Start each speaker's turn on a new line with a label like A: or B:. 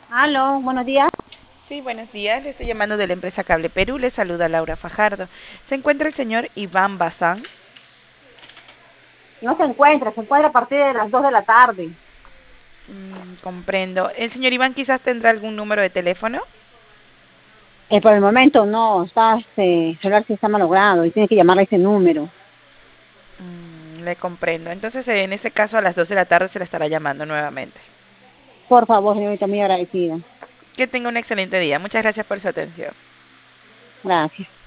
A: Aló, buenos días.
B: Sí, buenos días. Le estoy llamando de la empresa Cable Perú. Le saluda Laura Fajardo. ¿Se encuentra el señor Iván Bazán?
A: No se encuentra a partir de las 2 de la tarde.
B: Comprendo. ¿El señor Iván quizás tendrá algún número de teléfono?
A: Por el momento no, está celular sí está malogrado y tiene que llamarle a ese número.
B: Le comprendo. Entonces, en ese caso, a las 2 de la tarde se le estará llamando nuevamente.
A: Por favor, señorita, muy agradecida.
B: Que tenga un excelente día. Muchas gracias por su atención.
A: Gracias.